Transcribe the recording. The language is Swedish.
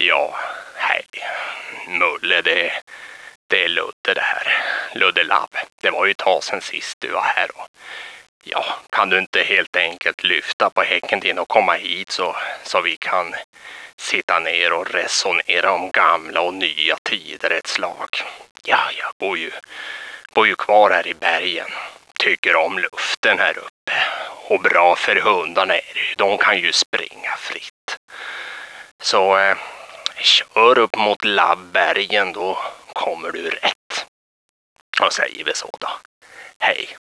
Ja, hej. Mulle, det är Ludde det här. Ludde Labb. Det var ju ett tag sedan sist du var här och ja, kan du inte helt enkelt lyfta på häcken din och komma hit så vi kan sitta ner och resonera om gamla och nya tider ett slag. Ja, jag bor ju kvar här i bergen. Tycker om luften här uppe. Och bra för hundarna är det ju. De kan ju springa fritt. Så kör upp mot Labbbergen, då kommer du rätt. Och säger vi så då. Hej.